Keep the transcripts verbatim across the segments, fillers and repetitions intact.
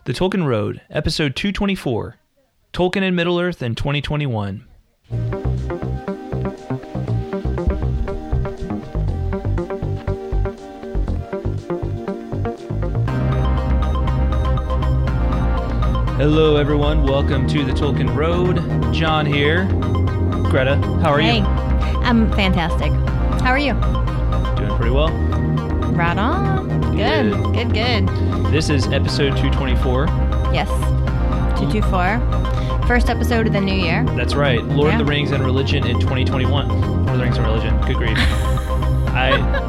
The Tolkien Road, episode two twenty-four, Tolkien in Middle-earth in twenty twenty-one. Hello everyone, welcome to The Tolkien Road. John here. Greta, how are hey. you? I'm fantastic. How are you? Doing pretty well. Right on. Good. Good, good. good. This is episode two twenty-four. Yes. two twenty-four. First episode of the new year. That's right. Lord yeah. of the Rings and Religion in twenty twenty-one. Lord of the Rings and Religion. Good grief. I,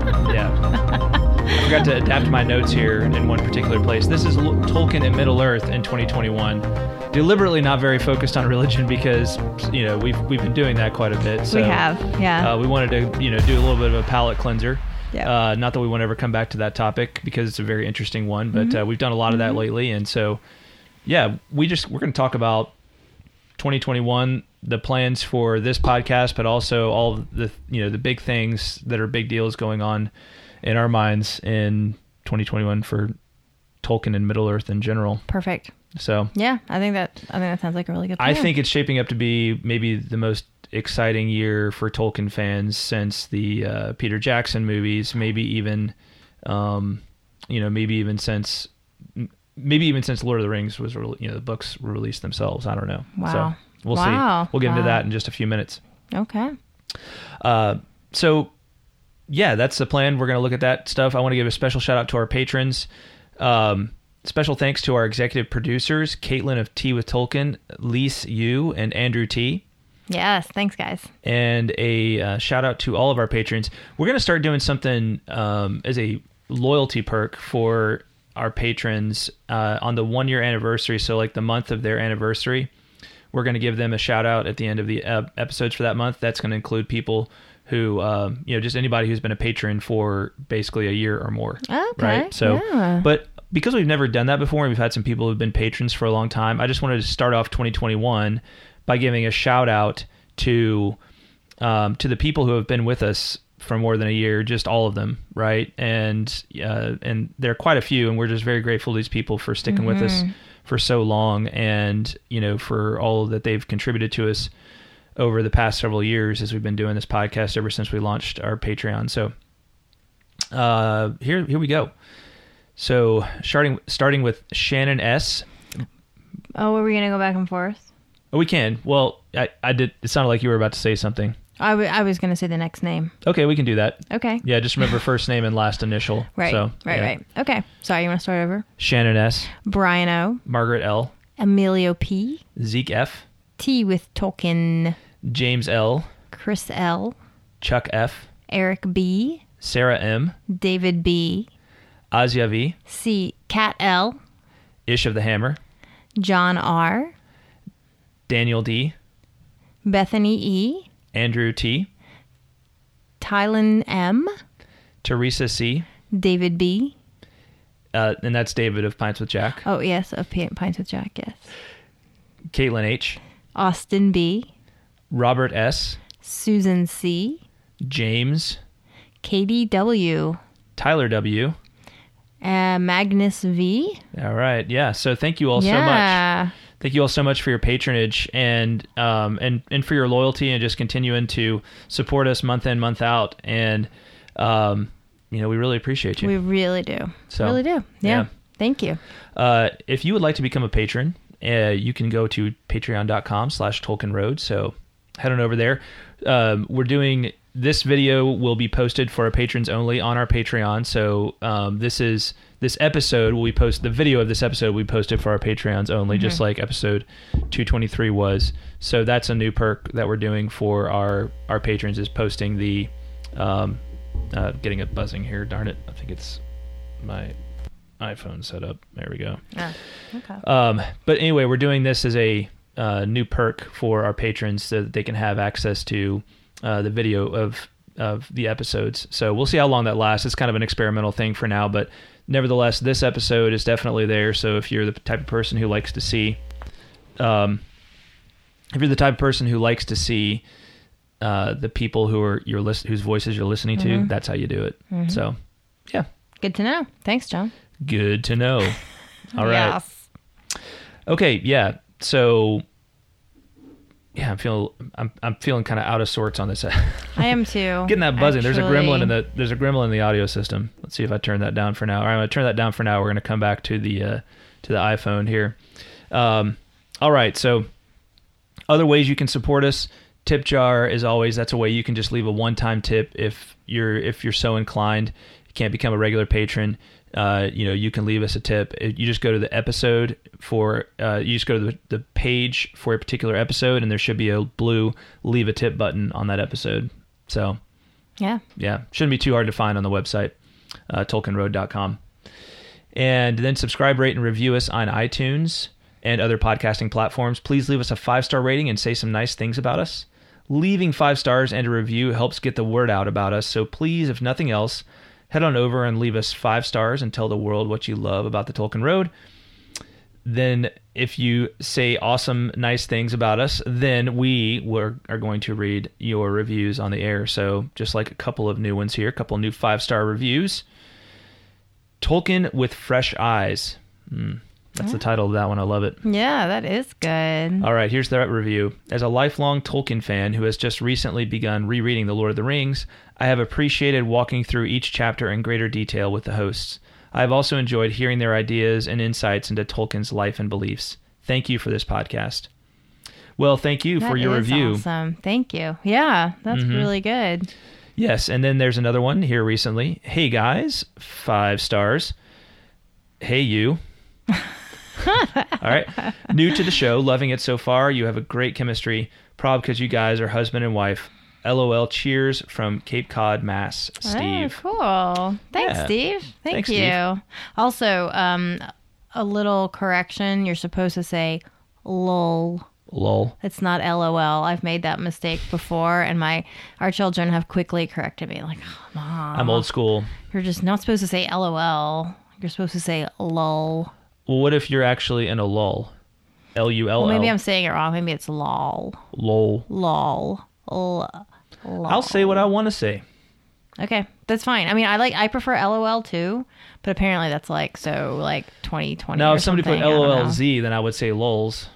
yeah. I forgot to adapt my notes here in one particular place. This is L- Tolkien in Middle-earth in twenty twenty-one. Deliberately not very focused on religion because, you know, we've we've been doing that quite a bit. So, we have, yeah. Uh, we wanted to, you know, do a little bit of a palate cleanser. Yeah. Uh, not that we won't ever come back to that topic because it's a very interesting one, but mm-hmm. uh, we've done a lot of that mm-hmm. lately, and so yeah, we just we're going to talk about twenty twenty-one, the plans for this podcast, but also all of the you know the big things that are big deals going on in our minds in twenty twenty-one for Tolkien and Middle-earth in general. Perfect. So yeah, I think that I think that sounds like a really good plan. I think it's shaping up to be maybe the most exciting year for Tolkien fans since the uh, Peter Jackson movies, maybe even, um, you know, maybe even since, maybe even since Lord of the Rings was, re- you know, the books were released themselves. I don't know. Wow. So we'll wow. see. We'll get wow. into that in just a few minutes. Okay. Uh, so yeah, that's the plan. We're going to look at that stuff. I want to give a special shout out to our patrons. Um, special thanks to our executive producers, Caitlin of Tea with Tolkien, Lise Yu, and Andrew T. Yes, thanks, guys. And a uh, shout out to all of our patrons. We're going to start doing something um, as a loyalty perk for our patrons uh, on the one year anniversary. So, like the month of their anniversary, we're going to give them a shout out at the end of the uh, episodes for that month. That's going to include people who, um, you know, just anybody who's been a patron for basically a year or more. Okay. Right. So, yeah. but because we've never done that before, and we've had some people who've been patrons for a long time, I just wanted to start off twenty twenty-one by giving a shout out to um, to the people who have been with us for more than a year, just all of them, right? And uh, and there are quite a few, and we're just very grateful to these people for sticking mm-hmm. with us for so long, and you know, for all that they've contributed to us over the past several years as we've been doing this podcast ever since we launched our Patreon. So uh, here here we go. So starting starting with Shannon S. Oh, were we gonna go back and forth? Oh, we can. Well, I, I did. It sounded like you were about to say something. I, w- I was going to say the next name. Okay, we can do that. Okay. Yeah, just remember first name and last initial. Right. So, right. yeah. Right. Okay. Sorry, you want to start over? Shannon S. Brian O. Margaret L. Emilio P. Zeke F. T with Tolkien. James L. Chris L. Chuck F. Eric B. Sarah M. David B. Azia V. C. Cat L. Ish of the Hammer. John R. Daniel D. Bethany E. Andrew T. Tylen M. Teresa C. David B. Uh, and that's David of Pints with Jack. Oh, yes, of P- Pints with Jack, yes. Caitlin H. Austin B. Robert S. Susan C. James. Katie W. Tyler W. Uh, Magnus V. All right. Yeah. So thank you all yeah. so much. Thank you all so much for your patronage and um and, and for your loyalty and just continuing to support us month in, month out. And um you know, we really appreciate you. We really do. So, really do. Yeah. yeah. Thank you. Uh if you would like to become a patron, uh, you can go to patreon.com slash Tolkien Road. So head on over there. Um we're doing this video will be posted for our patrons only on our Patreon. So um, this is this episode will be posted. The video of this episode will be posted for our Patreons only, mm-hmm. just like episode two twenty-three was. So that's a new perk that we're doing for our our patrons is posting the um, uh, getting a buzzing here. Darn it! I think it's my iPhone set up. There we go. Yeah. Okay. Um, but anyway, we're doing this as a uh, new perk for our patrons so that they can have access to Uh, the video of of the episodes. So we'll see how long that lasts. It's kind of an experimental thing for now, but nevertheless, this episode is definitely there. So if you're the type of person who likes to see, um, if you're the type of person who likes to see uh, the people who are your list, whose voices you're listening to, mm-hmm. that's how you do it. Mm-hmm. So, yeah. Good to know. Thanks, John. Good to know. All right. Yes. Okay, yeah. So, yeah, I'm feeling I'm I'm feeling kind of out of sorts on this. I am too. Getting that buzzing. Actually. There's a gremlin in the there's a gremlin in the audio system. Let's see if I turn that down for now. All right, I'm gonna turn that down for now. We're gonna come back to the uh, to the iPhone here. Um, all right, so other ways you can support us. Tip jar, as always, that's a way you can just leave a one-time tip if you're if you're so inclined. You can't become a regular patron. Uh, you know, you can leave us a tip. You just go to the episode for, uh, you just go to the, the page for a particular episode, and there should be a blue leave a tip button on that episode. So, yeah, yeah, shouldn't be too hard to find on the website, uh, tolkien road dot com. And then subscribe, rate, and review us on iTunes and other podcasting platforms. Please leave us a five-star rating and say some nice things about us. Leaving five stars and a review helps get the word out about us. So please, if nothing else, head on over and leave us five stars and tell the world what you love about the Tolkien Road. Then if you say awesome, nice things about us, then we were, are going to read your reviews on the air. So just like a couple of new ones here, a couple of new five-star reviews. Tolkien with Fresh Eyes. Mm, that's yeah. the title of that one. I love it. Yeah, that is good. All right, here's the review. As a lifelong Tolkien fan who has just recently begun rereading The Lord of the Rings, I have appreciated walking through each chapter in greater detail with the hosts. I have also enjoyed hearing their ideas and insights into Tolkien's life and beliefs. Thank you for this podcast. Well, thank you that for your is review. Awesome. Thank you. Yeah, that's mm-hmm. really good. Yes, and then there's another one here recently. Hey, guys, five stars. Hey, you. All right. New to the show, loving it so far. You have a great chemistry. Prob because you guys are husband and wife. LOL, cheers from Cape Cod, Mass. Steve. Oh, cool. Thanks, Yeah. Steve. Thank Thanks, you. Steve. Also, um, a little correction. You're supposed to say lol. Lol. It's not LOL. I've made that mistake before, and my our children have quickly corrected me. Like, oh, Mom, I'm old school. You're just not supposed to say LOL. You're supposed to say lol. Well, what if you're actually in a lull? L U L L. Well, maybe I'm saying it wrong. Maybe it's lol. Lol. Lol. Lol. Lol. I'll say what I want to say. Okay, that's fine. I mean, I like I prefer LOL too, but apparently that's like so like twenty twenty. Now, or if somebody put something. I don't know. L O L Z, then I would say lols.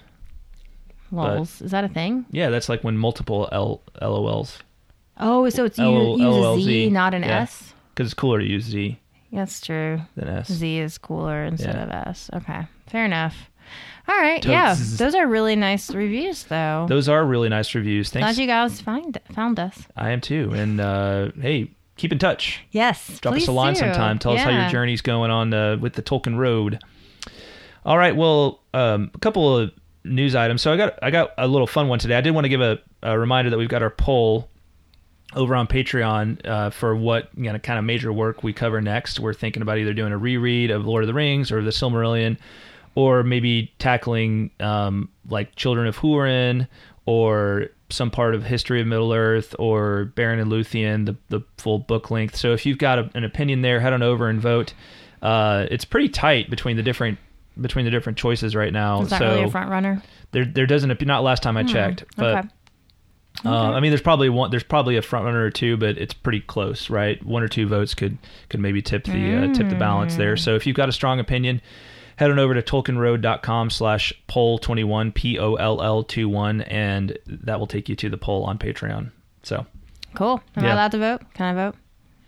Lols. Is that a thing? Yeah, that's like when multiple L L O Ls. Oh, so it's you L- use a LOLZ. Z, not an Yeah. S? Because it's cooler to use Z That's true. than S. Z is cooler instead Yeah. of S. Okay, fair enough. All right, Totes. yeah, those are really nice reviews, though. Those are really nice reviews. Thanks. Glad you guys find found us. I am too. And uh, hey, keep in touch. Yes, Drop us please a line do. sometime. Tell us how your Yeah. journey's going on uh, with the Tolkien Road. All right. Well, um, a couple of news items. So I got I got a little fun one today. I did want to give a, a reminder that we've got our poll over on Patreon uh, for what you know kind of major work we cover next. We're thinking about either doing a reread of Lord of the Rings or the Silmarillion, or maybe tackling um, like Children of Húrin or some part of History of Middle-earth or Beren and Luthien, the, the full book length. So if you've got a, an opinion there, head on over and vote. Uh, it's pretty tight between the different between the different choices right now. Is that so really a front runner? there there doesn't appear, not last time I checked, but okay. uh, Okay. I mean there's probably one there's probably a front runner or two, but it's pretty close, right? One or two votes could could maybe tip the uh, tip the balance there. So if you've got a strong opinion, head on over to tolkienroad.com slash poll 21, P O L L twenty-one, and that will take you to the poll on Patreon. So, Cool. Am Yeah. I allowed to vote? Can I vote?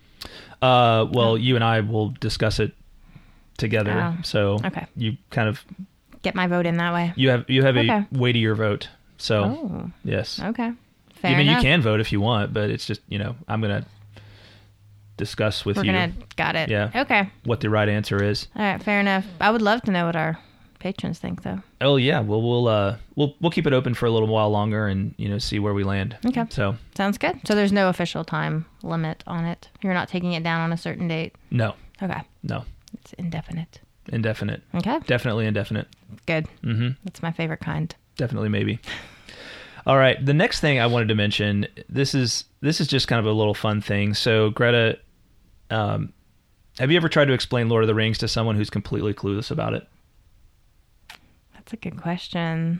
uh, well, you and I will discuss it together. Oh, so okay. you kind of, Get my vote in that way. you have, you have Okay. a weightier vote. So, Oh, yes. okay. Fair I mean, enough. you can vote if you want, but it's just, you know, I'm going to discuss with We're you gonna got it. Yeah. Okay. what the right answer is. All right. Fair enough. I would love to know what our patrons think, though. Oh yeah, well we'll uh we'll we'll keep it open for a little while longer and you know see where we land. Okay. So Sounds good. So there's no official time limit on it. You're not taking it down on a certain date. no, Okay. no, It's indefinite. indefinite, Okay. definitely indefinite. Good. Mm-hmm. That's my favorite kind. Definitely maybe. All right, the next thing I wanted to mention, this is this is just kind of a little fun thing. So Greta, um, have you ever tried to explain Lord of the Rings to someone who's completely clueless about it? That's a good question.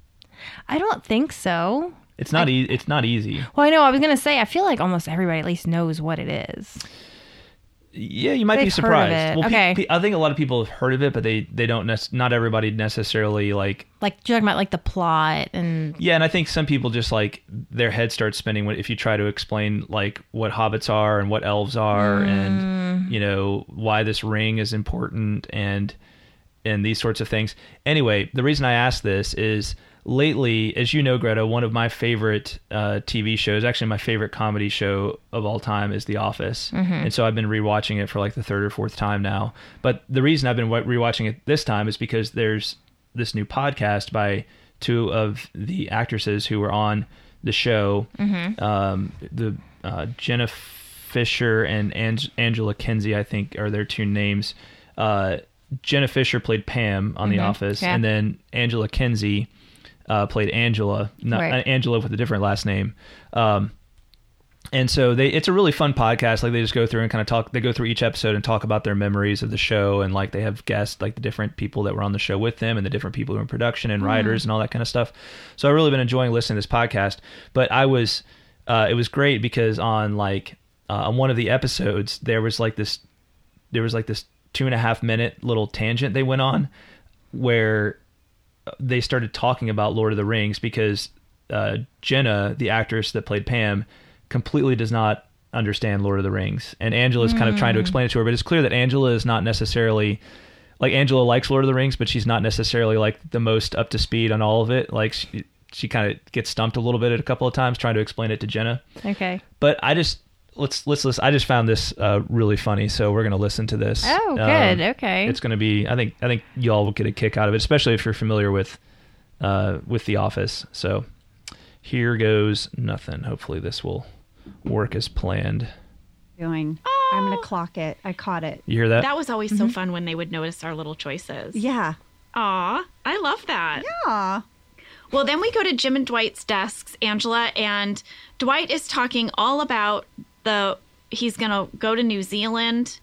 I don't think so. It's not e- it's not easy. Well, I know. I was going to say, I feel like almost everybody at least knows what it is. Yeah, you might They've be surprised. heard of it. Well, pe- Okay. pe- I think a lot of people have heard of it, but they they don't. Nec- not everybody necessarily like. Like you're talking about like the plot and Yeah, and I think some people just like their head starts spinning when if you try to explain like what hobbits are and what elves are, Mm. and you know why this ring is important and and these sorts of things. Anyway, the reason I asked this is lately, as you know, Greta, one of my favorite uh, T V shows, actually my favorite comedy show of all time, is The Office. Mm-hmm. And so I've been rewatching it for like the third or fourth time now. But the reason I've been wa- rewatching it this time is because there's this new podcast by two of the actresses who were on the show, Mm-hmm. um, the uh, Jenna Fisher and Ang- Angela Kinsey, I think, are their two names. Uh, Jenna Fisher played Pam on The Mhm. Office, Yeah. and then Angela Kinsey uh, played Angela, not Right. uh, Angela with a different last name. Um, and so they, it's a really fun podcast. Like they just go through and kind of talk. They go through each episode and talk about their memories of the show, and like they have guests, like the different people that were on the show with them, and the different people who were in production and writers and all that kind of stuff. So I really been enjoying listening to this podcast. But I was, uh, it was great because on like uh, on one of the episodes there was like this, there was like this two and a half minute little tangent they went on where they started talking about Lord of the Rings because uh, Jenna, the actress that played Pam, completely does not understand Lord of the Rings. And Angela's kind of trying to explain it to her, but it's clear that Angela is not necessarily... Like, Angela likes Lord of the Rings, but she's not necessarily, like, the most up to speed on all of it. Like, she, she kind of gets stumped a little bit at a couple of times trying to explain it to Jenna. okay. But I just... Let's let's listen. I just found this uh, really funny, so we're gonna listen to this. Oh, Um, good. Okay. It's gonna be. I think. I think y'all will get a kick out of it, especially if you're familiar with uh, with The Office. So here goes nothing. Hopefully this will work as planned. Doing. I'm gonna clock it. I caught it. You hear that? That was always so fun when they would notice our little choices. Yeah. Aw, I love that. Yeah. Well, then we go to Jim and Dwight's desks, Angela, and Dwight is talking all about the, he's going to go to New Zealand.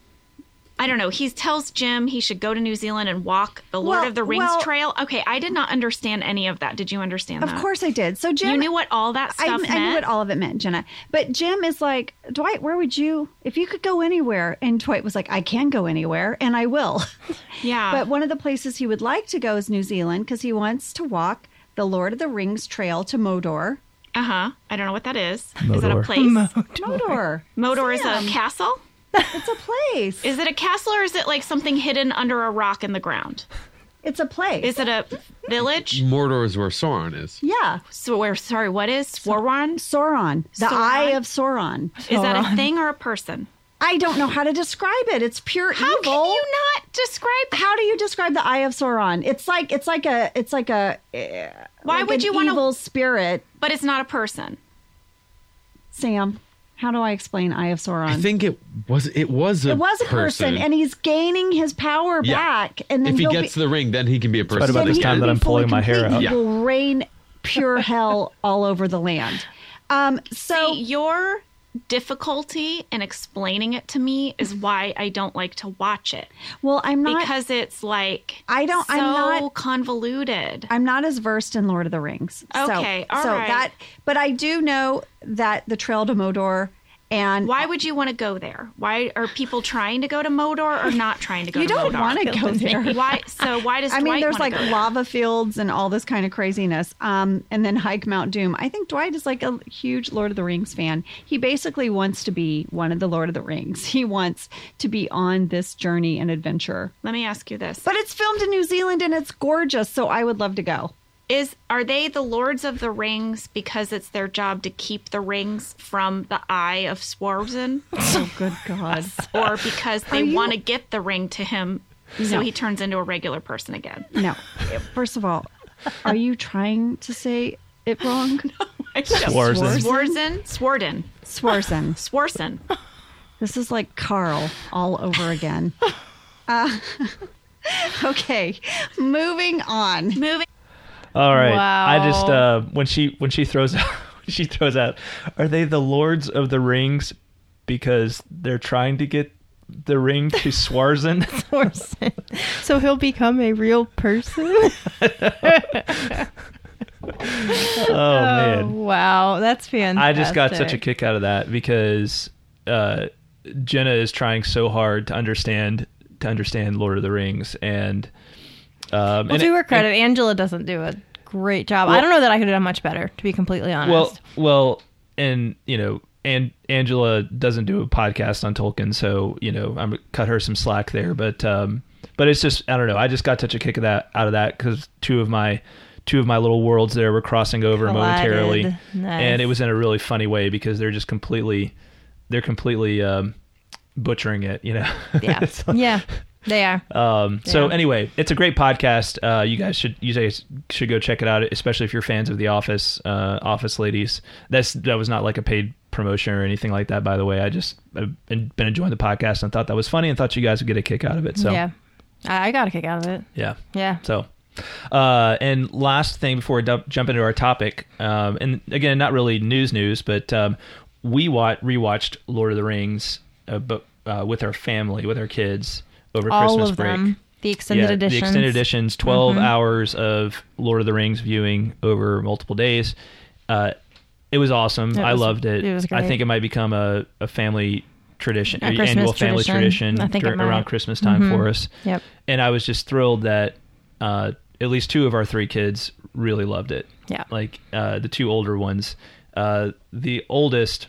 I don't know. He tells Jim he should go to New Zealand and walk the Lord Well- of the Rings well- trail. Okay, I did not understand any of that. Did you understand Of that? course I did. So Jim, You knew what all that I, stuff I meant? knew what all of it meant, Jenna. But Jim is like, Dwight, where would you, if you could go anywhere? And Dwight was like, I can go anywhere, and I will. Yeah. But one of the places he would like to go is New Zealand because he wants to walk the Lord of the Rings trail to Modor. Uh-huh. I don't know what that is. Is that a Modor. place? Modor. Modor is Sam, a castle? It's a place. Is it a castle or is it like something hidden under a rock in the ground? It's a place. Is it a village? Mordor is where Sauron is. Yeah. So where, sorry, what is Swarwan? Sauron. The Sauron? Eye of Sauron. Is that a Sauron. thing or a person? I don't know how to describe it. It's pure How evil. can you not describe How do you describe the Eye of Sauron? It's like it's like a it's like a uh, Why like would an you wanna- evil spirit. But it's not a person. Sam, how do I explain Eye of Sauron? I think it was it was a it was a person, and he's gaining his power Yeah. back. And then if he he'll gets be, the ring, then he can be a person. right about then this he time will that be I'm fully pulling my hair complete. out. He Yeah. will rain pure hell all over the land. Um, so See, your difficulty in explaining it to me is why I don't like to watch it. well, I'm not. Because it's like I don't- so I'm not- convoluted. I'm not as versed in Lord of the Rings. Okay, so, all so right. that, but I do know that the Trail to Modor and Why would you want to go there? Why are people trying to go to Modor or not trying to go you to don't Modor? want to go there. Why? So why does I mean, Dwight there's wanna like go there? lava fields and all this kind of craziness. Um, and then hike Mount Doom. I think Dwight is like a huge Lord of the Rings fan. He basically wants to be one of the Lord of the Rings. He wants to be on this journey and adventure. Let me ask you this: But it's filmed in New Zealand and it's gorgeous, so I would love to go. Is are they the Lords of the Rings because it's their job to keep the rings from the eye of Swarzen, Oh, good God. or because they Are you- want to get the ring to him so No. he turns into a regular person again? No. First of all, are you trying to say it wrong? Swarzen. Swarzen, Swarden, Swarzen. Swarson. This is like Carl all over again. Uh, okay, moving on. Moving. All right. Wow. I just uh, when she when she throws out when she throws out, are they the Lords of the Rings because they're trying to get the ring to Swarzen? So he'll become a real person? Oh man. Wow, that's fantastic. I just got such a kick out of that because uh, Jenna is trying so hard to understand to understand Lord of the Rings, and um, Well, and to it- her credit, Angela doesn't do a great job. I Well- don't know that I could have done much better, to be completely honest. Well, well, and you know, and Angela doesn't do a podcast on Tolkien, so you know, I'm gonna cut her some slack there. But um, but it's just I don't know. I just got such a kick of that out of that because two of my two of my little worlds there were crossing over Collided. momentarily, Nice. and it was in a really funny way because they're just completely they're completely um, butchering it. You know. yeah, So- yeah, they are. Um, so Yeah. anyway, it's a great podcast. Uh, you guys should you guys should go check it out, especially if you're fans of The Office, uh, Office Ladies. That's that was not like a paid promotion or anything like that, by the way. I just I've been been enjoying the podcast and thought that was funny and thought you guys would get a kick out of it. So Yeah, I, I got a kick out of it. yeah. Yeah. So, uh, and last thing before we dump, jump into our topic, um, and again, not really news news, but um, we wa- rewatched Lord of the Rings, uh, but uh, with our family, with our kids over All Christmas of break. them. The extended yeah, editions. the extended editions, twelve Mhm. hours of Lord of the Rings viewing over multiple days. Uh, it was awesome. It I was- loved it. it was I great. think it might become a, a family tradition, A an Christmas annual family tradition. tradition, I think it dur- might. around Christmas time Mhm. for us. Yep. And I was just thrilled that uh, at least two of our three kids really loved it. Yeah. Like uh, the two older ones. Uh, the oldest,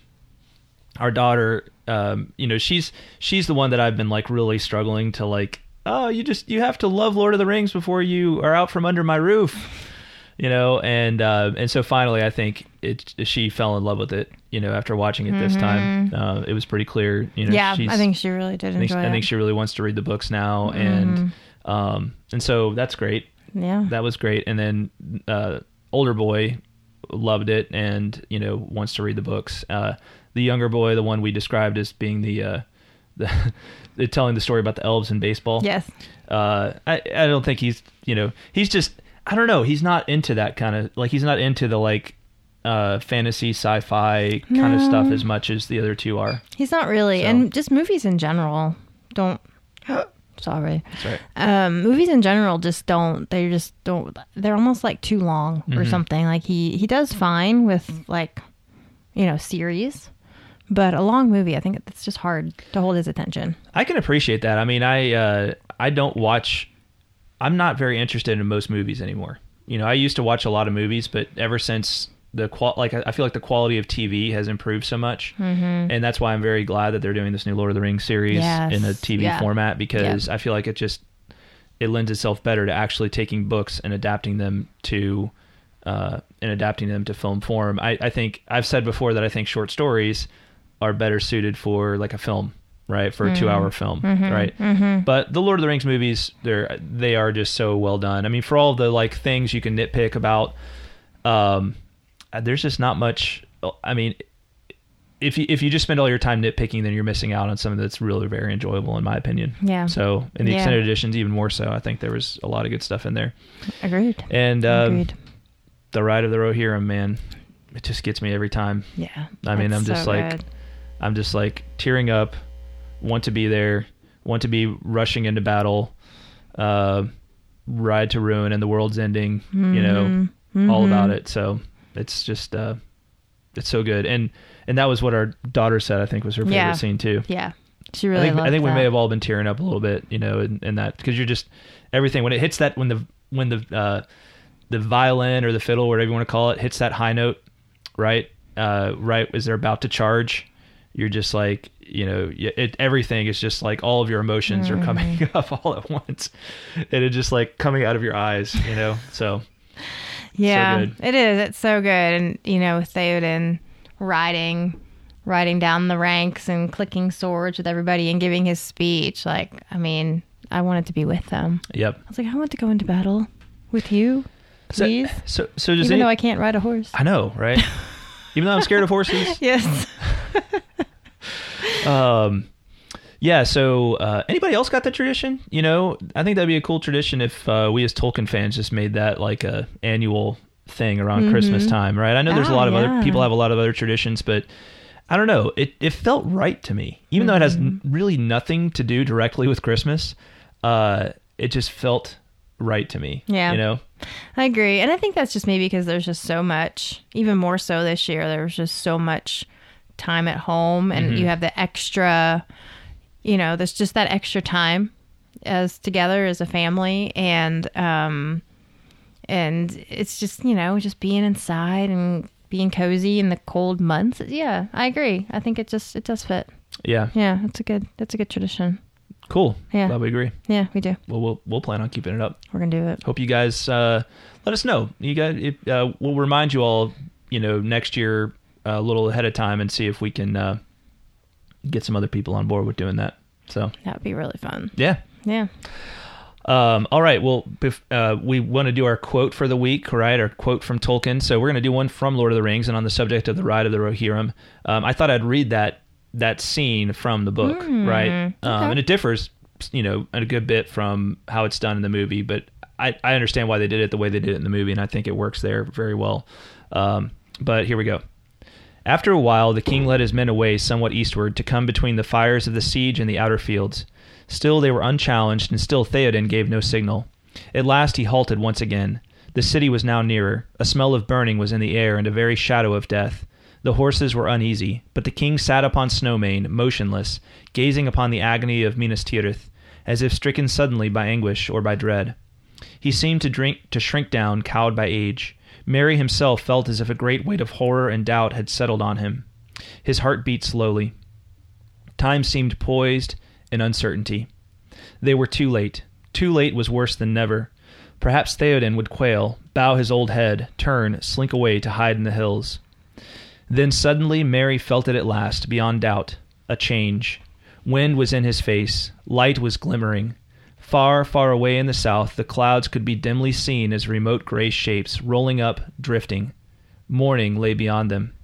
our daughter, um, you know, she's she's the one that I've been like really struggling to like. Oh, you just you have to love Lord of the Rings before you are out from under my roof, you know. And uh, and so finally, I think it she fell in love with it. You know, after watching it this time, uh, it was pretty clear. You know, Mm-hmm. Yeah, she's, I think she really did I think, enjoy I it. think she really wants to read the books now, and um, and so that's great. yeah. That was great. And then uh, older boy loved it, and you know wants to read the books. Uh, the younger boy, the one we described as being the uh, the, the telling the story about the elves in baseball. Yes. Uh, I I don't think he's you know he's just I don't know he's not into that kind of like he's not into the like uh, fantasy sci-fi kind of No. stuff as much as the other two are. He's not really. So- And just movies in general don't. Sorry. That's right. Um, movies in general just don't. They just don't. They're almost like too long Mm-hmm. or something. Like he he does fine with like, you know, series, but a long movie, I think it's just hard to hold his attention. I can appreciate that. I mean, I uh, I don't watch. I'm not very interested in most movies anymore. You know, I used to watch a lot of movies, but ever since the qual, like I I feel like the quality of T V has improved so much, mm-hmm. and that's why I'm very glad that they're doing this new Lord of the Rings series Yes. in a T V Yeah. format because I feel like it just it lends itself better to actually taking books and adapting them to uh, and adapting them to film form. I, I think I've said before that I think short stories are better suited for like a film, right? For a two hour film, right? But the Lord of the Rings movies, they're, they are just so well done. I mean, for all the like things you can nitpick about, um, there's just not much. I mean, if you, if you just spend all your time nitpicking, then you're missing out on something that's really very enjoyable in my opinion. Yeah. So in the Yeah. extended editions, even more so, I think there was a lot of good stuff in there. Agreed. And, um, Agreed. the Ride of the Rohirrim, man, it just gets me every time. Yeah. I mean, That's I'm just so like, good. I'm just like tearing up, want to be there, want to be rushing into battle, uh, ride to ruin and the world's ending, you know, all about it. So it's just, uh, it's so good. And, and that was what our daughter said, I think was her favorite Yeah. scene too. Yeah. She I really think, loved I think we that. may have all been tearing up a little bit, you know, in, in that, cause you're just everything when it hits that, when the, when the, uh, the violin or the fiddle, whatever you want to call it, hits that high note, right? Uh, right as they're about to charge, you're just like, you know, it, everything is just like all of your emotions Mm. are coming up all at once, and it's just like coming out of your eyes, you know. So Yeah, good. it is. It's so good. And, you know, with Theoden riding, riding down the ranks and clicking swords with everybody and giving his speech, like, I mean, I wanted to be with them. yep. I was like, I want to go into battle with you, So please. so so does Even any, though I can't ride a horse. I know, right? Even though I'm scared of horses. Yes. Um, yeah. So, uh, anybody else got that tradition? You know, I think that'd be a cool tradition if uh, we as Tolkien fans just made that like a annual thing around Christmas time, right? I know there's a Oh, lot of yeah. other people have a lot of other traditions, but I don't know. It it felt right to me, even though it has n- really nothing to do directly with Christmas. Uh, it just felt right to me. Yeah. You know. I agree. And I think that's just maybe because there's just so much, even more so this year, there was just so much time at home, and Mm-hmm. you have the extra, you know, there's just that extra time as together as a family, and um, and it's just, you know, just being inside and being cozy in the cold months. Yeah, I agree. I think it just it does fit. Yeah. Yeah, it's a good that's a good tradition. Cool. Yeah. Glad we agree. Yeah, we do. Well, we'll we'll plan on keeping it up. We're gonna do it. Hope you guys uh, let us know. You guys, it, uh, we'll remind you all, you know, next year uh, a little ahead of time and see if we can uh, get some other people on board with doing that. So That would be really fun. yeah. Yeah. Um, all right. Well, bef- uh, we want to do our quote for the week, right? Our quote from Tolkien. So we're going to do one from Lord of the Rings, and on the subject of the Ride of the Rohirrim. Um, I thought I'd read that that scene from the book, right? Um, and it differs, you know, a good bit from how it's done in the movie, but I, I understand why they did it the way they did it in the movie, and I think it works there very well. Um, but here we go. After a while, the king led his men away somewhat eastward to come between the fires of the siege and the outer fields. Still they were unchallenged, and still Theoden gave no signal. At last he halted once again. The city was now nearer. A smell of burning was in the air, and a very shadow of death. The horses were uneasy, but the king sat upon Snowmane, motionless, gazing upon the agony of Minas Tirith, as if stricken suddenly by anguish or by dread. He seemed to drink to shrink down, cowed by age. Merry himself felt as if a great weight of horror and doubt had settled on him. His heart beat slowly. Time seemed poised in uncertainty. They were too late. Too late was worse than never. Perhaps Theoden would quail, bow his old head, turn, slink away to hide in the hills. Then suddenly Merry felt it at last, beyond doubt. A change. Wind was in his face. Light was glimmering. Far, far away in the south, the clouds could be dimly seen as remote gray shapes, rolling up, drifting. Morning lay beyond them.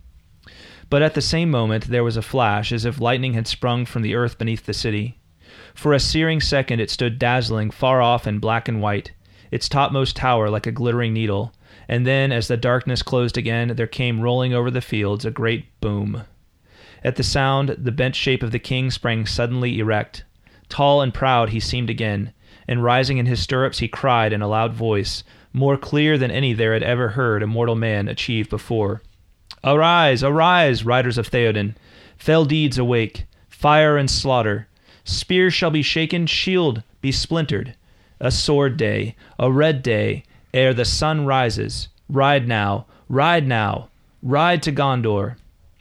But at the same moment there was a flash, as if lightning had sprung from the earth beneath the city. For a searing second it stood dazzling, far off and black and white, its topmost tower like a glittering needle, and then, as the darkness closed again, there came rolling over the fields a great boom. At the sound, the bent shape of the king sprang suddenly erect. Tall and proud he seemed again, and rising in his stirrups he cried in a loud voice, more clear than any there had ever heard a mortal man achieve before. Arise, arise, riders of Theoden! Fell deeds awake, fire and slaughter. Spear shall be shaken, shield be splintered. A sword day, a red day, ere the sun rises. Ride now, ride now, ride to Gondor.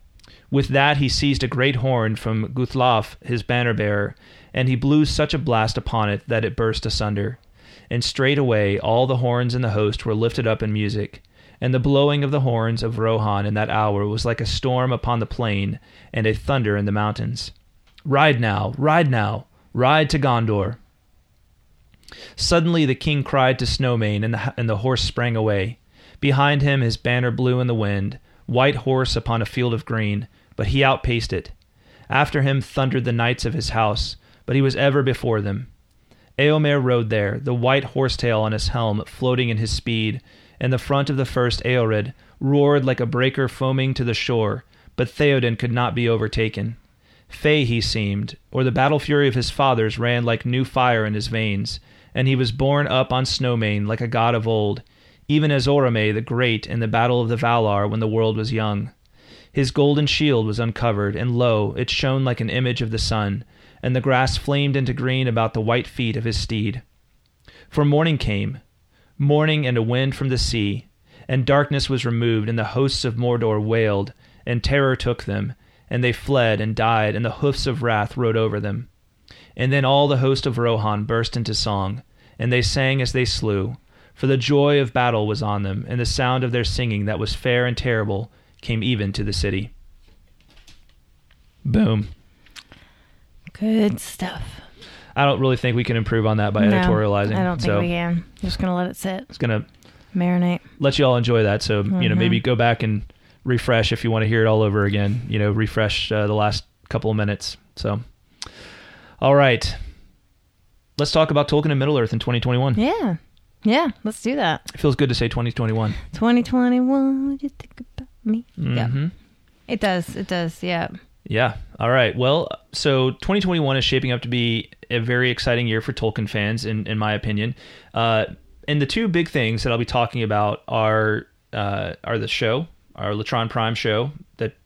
With that he seized a great horn from Guthlaf, his banner-bearer, and he blew such a blast upon it that it burst asunder. And straightway all the horns in the host were lifted up in music. And the blowing of the horns of Rohan in that hour was like a storm upon the plain, and a thunder in the mountains. Ride now, ride now, ride to Gondor. Suddenly the king cried to Snowmane, and the, and the horse sprang away. Behind him his banner blew in the wind, white horse upon a field of green, but he outpaced it. After him thundered the knights of his house, but he was ever before them. Eomer rode there, the white horsetail on his helm floating in his speed, and the front of the first Eored roared like a breaker foaming to the shore, but Theoden could not be overtaken. Fey he seemed, or the battle fury of his fathers ran like new fire in his veins, and he was borne up on Snowmane like a god of old, even as Orome the Great in the battle of the Valar when the world was young. His golden shield was uncovered, and lo, it shone like an image of the sun, and the grass flamed into green about the white feet of his steed. For morning came, morning and a wind from the sea, and darkness was removed, and the hosts of Mordor wailed, and terror took them, and they fled and died, and the hoofs of wrath rode over them. And then all the host of Rohan burst into song, and they sang as they slew, for the joy of battle was on them, and the sound of their singing that was fair and terrible came even to the city. Boom. Good stuff. I don't really think we can improve on that by No, editorializing. I don't think so we can. I'm just gonna let it sit, it's gonna marinate. let you all enjoy that. So you know, Mhm. maybe go back and refresh if you want to hear it all over again. You know, refresh uh, the last couple of minutes. So, all right, let's talk about Tolkien and Middle Earth in twenty twenty-one. Yeah, yeah. Let's do that. It feels good to say twenty twenty-one. twenty twenty-one. What you think about me? Yeah, Mm-hmm. it does. It does. Yeah. Yeah. All right. Well, so twenty twenty-one is shaping up to be a very exciting year for Tolkien fans, in, in my opinion. Uh, and the two big things that I'll be talking about are uh, are the show, our Latron Prime show that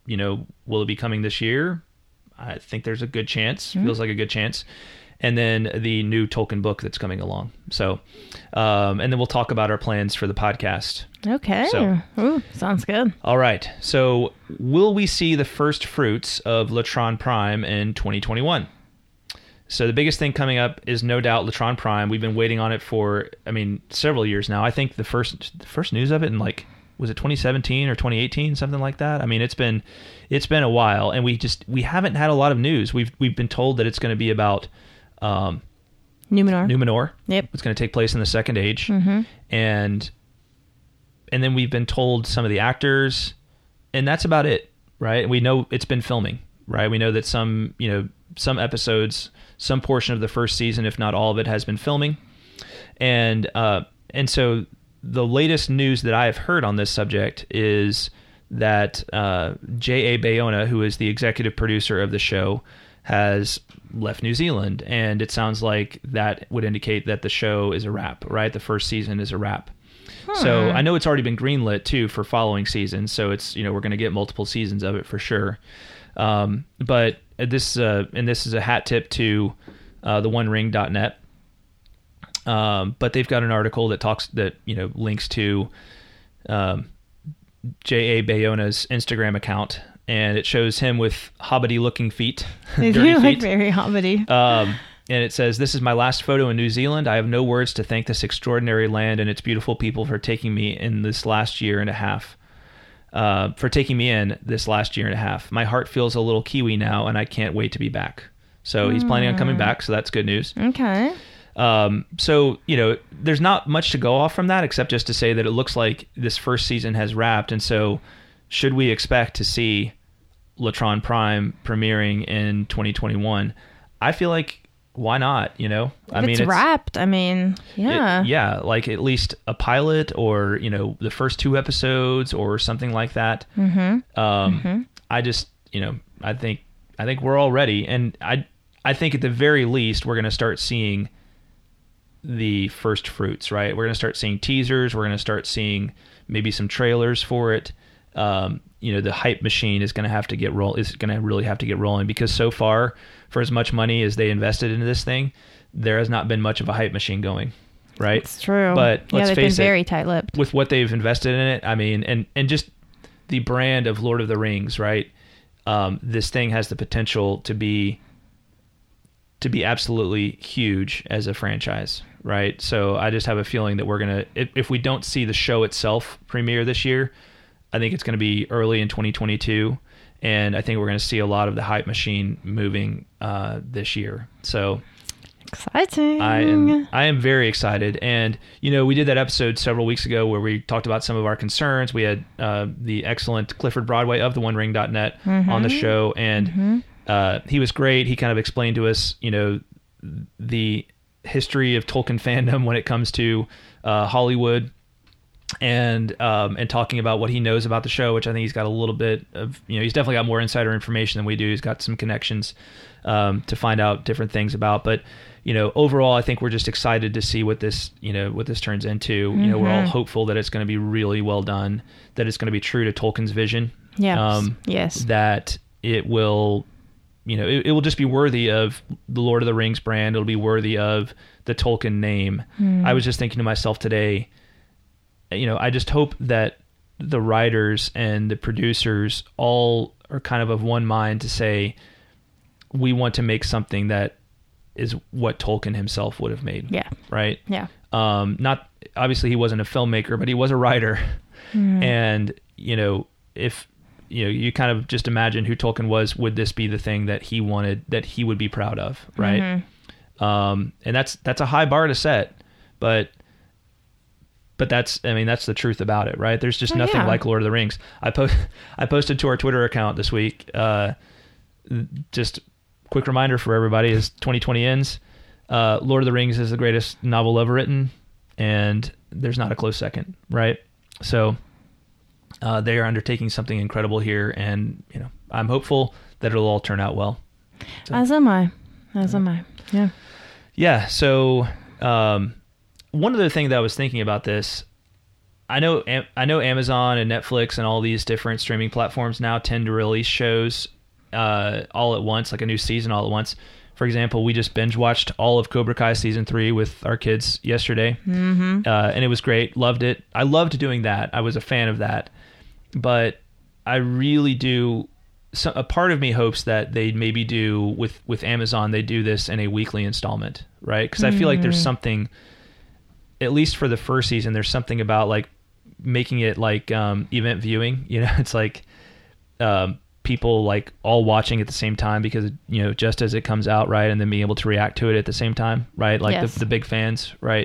you know, will it be coming this year? I think there's a good chance. Mm-hmm. Feels like a good chance. And then the new Tolkien book that's coming along. So, um, and then we'll talk about our plans for the podcast. Okay. So- Ooh, sounds good. All right. So, will we see the first fruits of Latron Prime in twenty twenty-one? So, the biggest thing coming up is no doubt Latron Prime. We've been waiting on it for, I mean, several years now. I think the first the first news of it in like, was it twenty seventeen or twenty eighteen, something like that? I mean, it's been it's been a while, and we just we haven't had a lot of news. We've we've been told that it's going to be about um, Numenor. Numenor. Yep. It's going to take place in the Second Age, Mm-hmm. and and then we've been told some of the actors, and that's about it, right? We know it's been filming, right? We know that some, you know, some episodes, some portion of the first season, if not all of it, has been filming, and uh, and so the latest news that I have heard on this subject is that uh, J A. Bayona, who is the executive producer of the show, has left New Zealand, and it sounds like that would indicate that the show is a wrap, right? The first season is a wrap. So I know it's already been greenlit too for following seasons. So it's, you know, we're going to get multiple seasons of it for sure. Um, but this, uh, and this is a hat tip to uh, the one ring dot net. Um, but they've got an article that talks, that, you know, links to um, J A. Bayona's Instagram account, and it shows him with hobbity looking feet. They dirty do look feet. very hobbity. Um, and it says, "This is my last photo in New Zealand. I have no words to thank this extraordinary land and its beautiful people for taking me in this last year and a half. Uh, for taking me in this last year and a half. My heart feels a little Kiwi now, and I can't wait to be back." So he's planning on coming back, so that's good news. Okay. Um, so, you know, there's not much to go off from that, except just to say that it looks like this first season has wrapped. And so should we expect to see Latron Prime premiering in twenty twenty-one? I feel like, why not? You know, I If mean, it's wrapped. I mean, yeah. it- yeah, like at least a pilot, or, you know, the first two episodes or something like that. Mm-hmm. Um, Mhm. I just, you know, I think, I think we're all ready. And I, I think at the very least, we're going to start seeing the first fruits, right? We're going to start seeing teasers. We're going to start seeing maybe some trailers for it. Um, you know, the hype machine is going to have to get roll is going to really have to get rolling, because so far, for as much money as they invested into this thing, there has not been much of a hype machine going, right? It's true. But yeah, let's they've face been it, very tight-lipped. with what they've invested in it, I mean, and, and just the brand of Lord of the Rings, right? Um, this thing has the potential to be to be absolutely huge as a franchise, right? So I just have a feeling that we're gonna, if, if we don't see the show itself premiere this year, I think it's going to be early in twenty twenty-two, and I think we're going to see a lot of the hype machine moving uh, this year. So Exciting. I am I am very excited. And, you know, we did that episode several weeks ago where we talked about some of our concerns. We had uh, the excellent Clifford Broadway of the one ring dot net on the show, and Mm-hmm. uh, he was great. He kind of explained to us, you know, the history of Tolkien fandom when it comes to uh, Hollywood, and um, and talking about what he knows about the show, which I think he's got a little bit of, you know, he's definitely got more insider information than we do. He's got some connections um, to find out different things about. But, you know, overall, I think we're just excited to see what this, you know, what this turns into. You know, we're all hopeful that it's going to be really well done, that it's going to be true to Tolkien's vision. Yes. Um, yes. That it will, you know, it, it will just be worthy of the Lord of the Rings brand. It'll be worthy of the Tolkien name. I was just thinking to myself today, you know, I just hope that the writers and the producers all are kind of of one mind to say, we want to make something that is what Tolkien himself would have made. Yeah. Right. Yeah. Um, not, obviously he wasn't a filmmaker, but he was a writer. And, you know, if, you know, you kind of just imagine who Tolkien was, would this be the thing that he wanted, that he would be proud of? Right. Um, and that's, that's a high bar to set, but, but that's, I mean, that's the truth about it, right? There's just Oh, nothing yeah. like Lord of the Rings. I post, I posted to our Twitter account this week, uh, just quick reminder for everybody as twenty twenty ends, uh, Lord of the Rings is the greatest novel ever written, and there's not a close second, right? So, uh, they are undertaking something incredible here, and, you know, I'm hopeful that it'll all turn out well. So- As am I. As am I. Yeah. Yeah. So, um, one other thing that I was thinking about this, I know Am- I know Amazon and Netflix and all these different streaming platforms now tend to release shows uh, all at once, like a new season all at once. For example, we just binge watched all of Cobra Kai season three with our kids yesterday, mm-hmm. uh, and it was great. Loved it. I loved doing that. I was a fan of that, but I really do. So a part of me hopes that they maybe do with with Amazon. They do this in a weekly installment, right? Because mm-hmm. I feel like there's something, at least for the first season, there's something about like making it like um, event viewing. You know, it's like. Um, people like all watching at the same time because, you know, just as it comes out, right, and then being able to react to it at the same time, right, like yes. the, the big fans, right.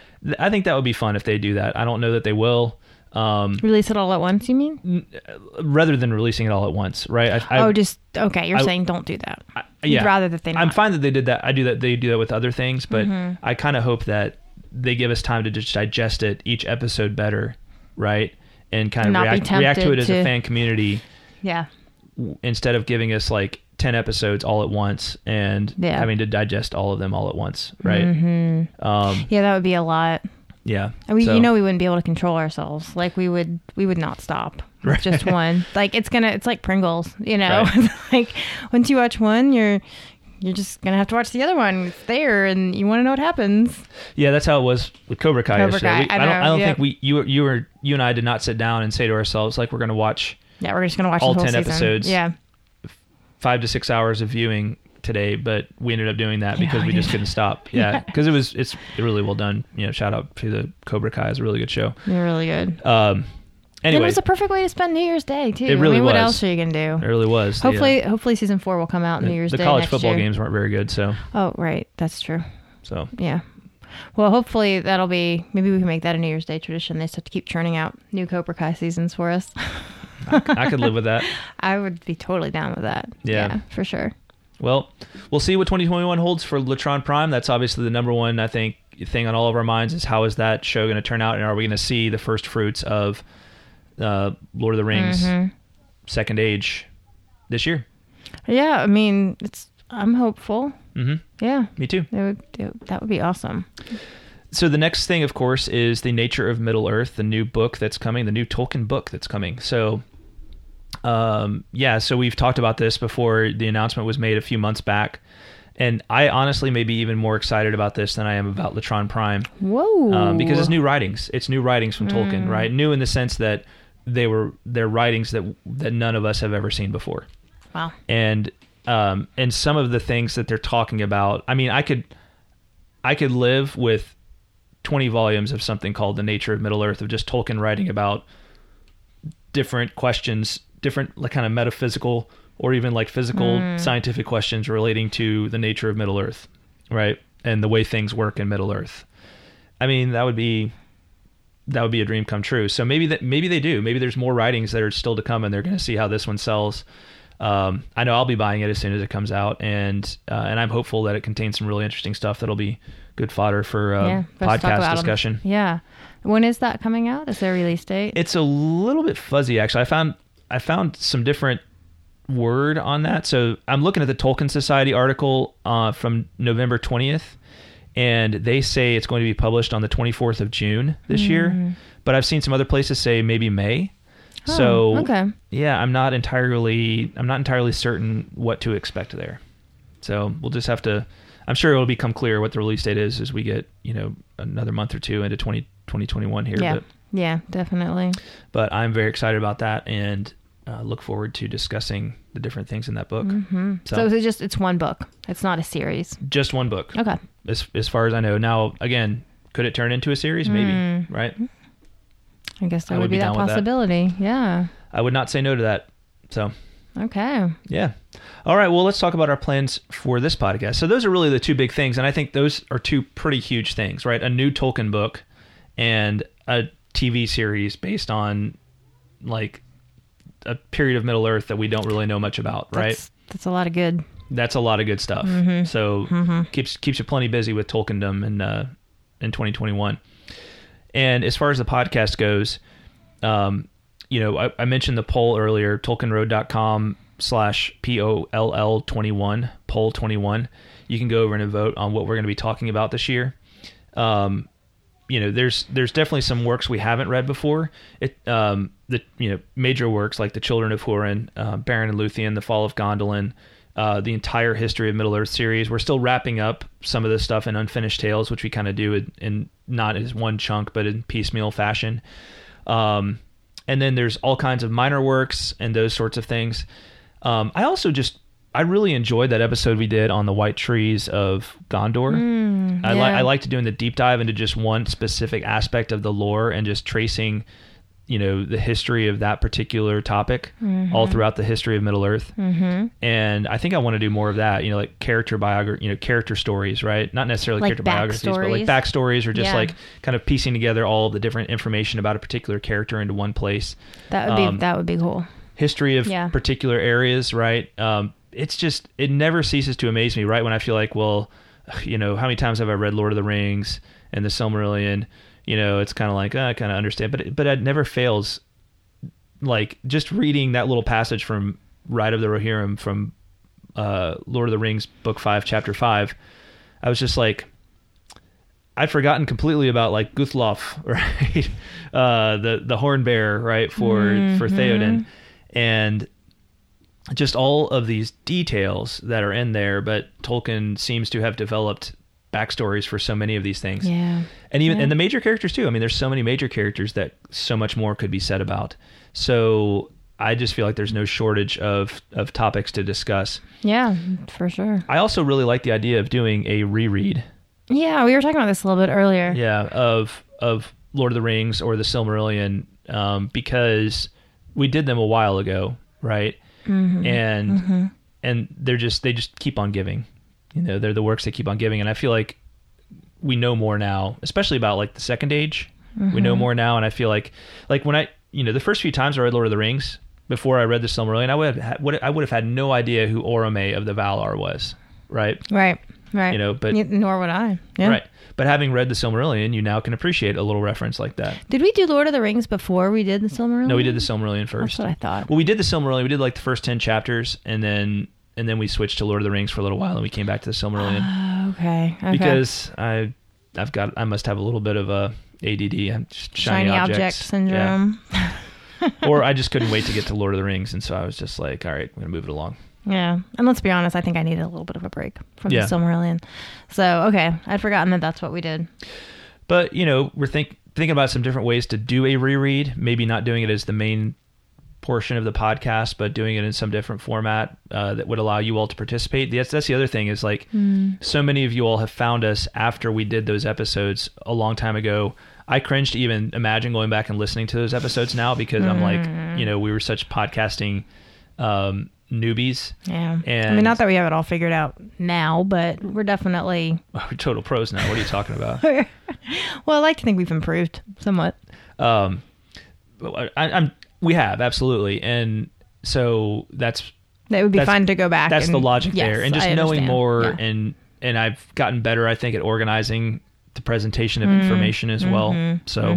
I think that would be fun if they do that. I don't know that they will. Um, Release it all at once, you mean? Rather than releasing it all at once, right? I, I, oh, just, okay, you're I, saying don't do that. I, yeah. You'd rather that they not. I'm fine that they did that. I do that. They do that with other things, but mm-hmm. I kind of hope that they give us time to just digest it, each episode better, right, and kind of react, react to it as to, a fan community. Yeah. Instead of giving us like ten episodes all at once and yeah. having to digest all of them all at once, right? Mm-hmm. Um, yeah, that would be a lot. Yeah, and we, so, you know, we wouldn't be able to control ourselves. Like we would, we would not stop. With right. Just one. Like it's gonna, it's like Pringles. You know, right. like once you watch one, you're you're just gonna have to watch the other one. It's there, and you want to know what happens. Yeah, that's how it was with Cobra Kai. Cobra Kai. We, I, I don't. know, I don't yep. think we, you, you were, you and I did not sit down and say to ourselves like we're gonna watch. Yeah, we're just gonna watch all the whole ten season. episodes. Yeah. Five to six hours of viewing today, but we ended up doing that yeah, because we yeah. just couldn't stop. Yeah, because it was it's really well done. You know, shout out to the Cobra Kai. It's a really good show. They're really good. Um, anyway, it was a perfect way to spend New Year's Day too. It really I mean, what was. else are you gonna do? It really was. Hopefully, the, uh, hopefully season four will come out the, New Year's the Day. The college next football year. games weren't very good, so. Oh right, that's true. So. Yeah. Well, hopefully that'll be. Maybe we can make that a New Year's Day tradition. They just have to keep churning out new Cobra Kai seasons for us. I, I could live with that. I would be totally down with that. Yeah, yeah for sure. Well, we'll see what twenty twenty-one holds for Latron Prime. That's obviously the number one, I think, thing on all of our minds is how is that show going to turn out, and are we going to see the first fruits of uh, Lord of the Rings mm-hmm. Second Age this year? Yeah, I mean, it's. I'm hopeful. Mm-hmm. Yeah, me too. It would, it, that would be awesome. So the next thing, of course, is The Nature of Middle-earth, the new book that's coming, the new Tolkien book that's coming. So. Um, yeah, so we've talked about this before the announcement was made a few months back, and I honestly may be even more excited about this than I am about Latron Prime. Whoa! Um, because it's new writings. It's new writings from mm. Tolkien, right? New in the sense that they were they're writings that that none of us have ever seen before. Wow! And um, and some of the things that they're talking about, I mean, I could I could live with twenty volumes of something called The Nature of Middle-earth, of just Tolkien writing about different questions. Different like kind of metaphysical or even like physical mm. scientific questions relating to the nature of Middle-earth, right? And the way things work in Middle-earth. I mean, that would be that would be a dream come true. So maybe that maybe they do. Maybe there's more writings that are still to come, and they're going to see how this one sells. Um, I know I'll be buying it as soon as it comes out, and uh, and I'm hopeful that it contains some really interesting stuff that'll be good fodder for, uh, yeah, for podcast discussion. Them. Yeah. When is that coming out? Is there a release date? It's a little bit fuzzy, actually. I found. I found some different word on that. So I'm looking at the Tolkien Society article uh, from November twentieth, and they say it's going to be published on the twenty-fourth of June this mm. year. But I've seen some other places say maybe May. Oh, so okay. yeah, I'm not entirely I'm not entirely certain what to expect there. So we'll just have to. I'm sure it'll become clear what the release date is as we get, you know, another month or two into twenty twenty-one here. Yeah, but, yeah, definitely. But I'm very excited about that, and Uh, look forward to discussing the different things in that book. Mm-hmm. So, so is it just it's one book? It's not a series. Just one book. Okay. As as far as I know. Now, again, could it turn into a series? Maybe. Mm. Right. I guess there I would, would be, be that down with that. possibility. Yeah. I would not say no to that. So. Okay. Yeah. All right. Well, let's talk about our plans for this podcast. So those are really the two big things, and I think those are two pretty huge things, right? A new Tolkien book and a T V series based on like a period of Middle Earth that we don't really know much about, right? That's, that's a lot of good. That's a lot of good stuff. Mm-hmm. So mm-hmm. keeps keeps you plenty busy with Tolkiendom in uh, in twenty twenty-one. And as far as the podcast goes, um, you know, I, I mentioned the poll earlier, tolkienroad.com slash P O L L twenty-one, poll twenty-one. You can go over and vote on what we're going to be talking about this year. Um, you know, there's there's definitely some works we haven't read before. It um, the you know major works like the Children of Húrin, uh, Beren and Luthien, the Fall of Gondolin, uh, the entire History of Middle Earth series. We're still wrapping up some of this stuff in Unfinished Tales, which we kind of do in, in not as one chunk, but in piecemeal fashion. Um, and then there's all kinds of minor works and those sorts of things. Um, I also just I really enjoyed that episode we did on the White Trees of Gondor. Mm, I yeah. like I liked doing the deep dive into just one specific aspect of the lore and just tracing, you know, the history of that particular topic Mm-hmm. all throughout the history of Middle Earth. Mm-hmm. And I think I want to do more of that. You know, like character biography, you know, character stories, right? Not necessarily Like character biographies, but like backstories? backstories, or just Yeah. like kind of piecing together all of the different information about a particular character into one place. That would be Um, that would be cool. History of Yeah. particular areas, right? Um, it's just, it never ceases to amaze me, right? When I feel like, well, you know, how many times have I read Lord of the Rings and the Silmarillion? You know, it's kind of like, uh, I kind of understand, but it, but it never fails. Like just reading that little passage from Ride of the Rohirrim from uh, Lord of the Rings, Book Five, Chapter Five, I was just like, I'd forgotten completely about like Guthlof, right? Uh, the the horn bearer, right, for Mm-hmm. for Theoden, and just all of these details that are in there. But Tolkien seems to have developed backstories for so many of these things, Yeah. and even Yeah. and the major characters too. I mean, there's so many major characters that so much more could be said about. So I just feel like there's no shortage of of topics to discuss. Yeah, for sure. I also really like the idea of doing a reread. Yeah, we were talking about this a little bit earlier. Yeah, of of Lord of the Rings or the Silmarillion, um, because we did them a while ago, right? Mm-hmm. And Mm-hmm. and they're just they just keep on giving. You know, they're the works that keep on giving, and I feel like we know more now, especially about like the Second Age. Mm-hmm. We know more now, and I feel like like when I you know the first few times I read Lord of the Rings before I read the Silmarillion, I would have had, would I would have had no idea who Orome of the Valar was, right? Right. Right. You know, but- N- nor would I. Yeah. Right. But having read the Silmarillion, you now can appreciate a little reference like that. Did we do Lord of the Rings before we did the Silmarillion? No, we did the Silmarillion first. That's what I thought. Well, we did the Silmarillion. We did like the first ten chapters, and then and then we switched to Lord of the Rings for a little while, and we came back to the Silmarillion Oh, okay. okay. because I I've got I must have a little bit of a A D D, I'm just shiny, shiny object objects. syndrome. Yeah. Or I just couldn't wait to get to Lord of the Rings, and so I was just like, all right, I'm gonna move it along. Yeah. And let's be honest, I think I needed a little bit of a break from Yeah. the Silmarillion. So, okay. I'd forgotten that that's what we did. But you know, we're think thinking about some different ways to do a reread. Maybe not doing it as the main portion of the podcast, but doing it in some different format uh, that would allow you all to participate. That's that's the other thing is like so many of you all have found us after we did those episodes a long time ago. I cringe to even imagine going back and listening to those episodes now because I'm like, you know, we were such podcasting um, newbies. Yeah. I And- mean, not that we have it all figured out now, but we're definitely, We're total pros now. What are you talking about? well, I like to think we've improved somewhat. Um, I, I'm we have absolutely, and so that's It would be That's- fun to go back. that's and, the logic yes, there, and just I knowing understand. more, Yeah. and and I've gotten better, I think, at organizing the presentation of information as well. So,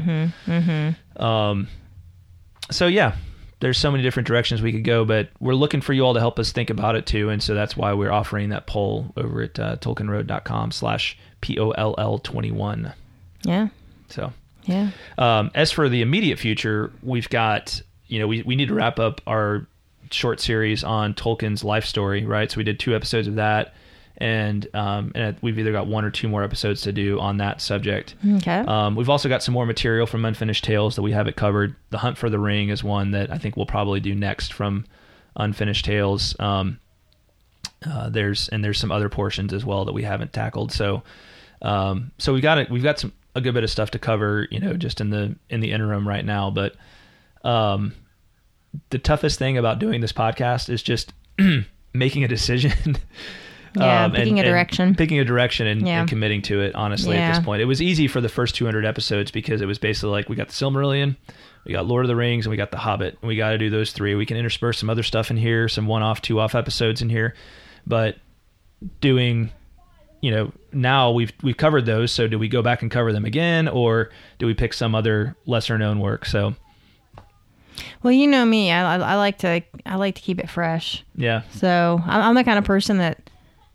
um, so yeah, there's so many different directions we could go, but we're looking for you all to help us think about it too, and so that's why we're offering that poll over at uh, tolkienroad.com slash P O L L twenty-one. Yeah. So. Yeah. Um, as for the immediate future, we've got, you know, we, we need to wrap up our short series on Tolkien's life story, right? So we did two episodes of that, and um, and we've either got one or two more episodes to do on that subject. Okay. Um, we've also got some more material from Unfinished Tales that we haven't covered. The Hunt for the Ring is one that I think we'll probably do next from Unfinished Tales. Um, uh, there's and there's some other portions as well that we haven't tackled. So um, so we got it. We've got some a good bit of stuff to cover, you know, just in the in the interim right now. But um, the toughest thing about doing this podcast is just making a decision. Yeah, um, picking and, a and direction. picking a direction and, Yeah. and committing to it, honestly, at Yeah. this point. It was easy for the first two hundred episodes because it was basically like we got the Silmarillion, we got Lord of the Rings, and we got The Hobbit. And we got to do those three. We can intersperse some other stuff in here, some one-off, two-off episodes in here. But doing, you know, now we've we've covered those, so do we go back and cover them again, or do we pick some other lesser-known work? So, Well, you know me. I, I, I like to I like to keep it fresh. yeah. So I'm, I'm the kind of person that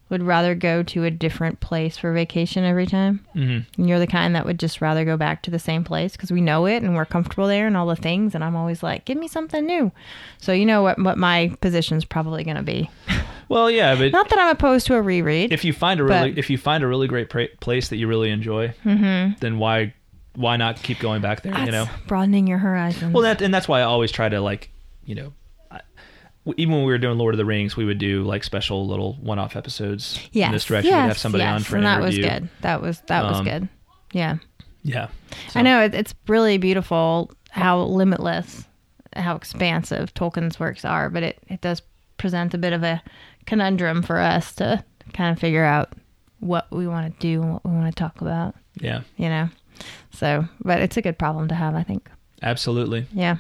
would rather go to a different place for vacation every time. Mm-hmm. And you're the kind that would just rather go back to the same place because we know it and we're comfortable there and all the things. And I'm always like, give me something new. So you know what, what my position's probably going to be. Well, yeah, but not that I'm opposed to a reread. If you find a really, but, if you find a really great pra- place that you really enjoy, mm-hmm. then why, why not keep going back there? That's you know, broadening your horizons. Well, that and that's why I always try to like, you know. Even when we were doing Lord of the Rings, we would do like special little one-off episodes yes. in this direction. Yes, We'd have somebody yes. on for and an that interview. was good. That was that was Um, good. Yeah. Yeah. So, I know it, it's really beautiful how limitless, how expansive Tolkien's works are, but it, it does present a bit of a conundrum for us to kind of figure out what we want to do and what we want to talk about. Yeah. You know? So, but it's a good problem to have, I think. Absolutely. Yeah.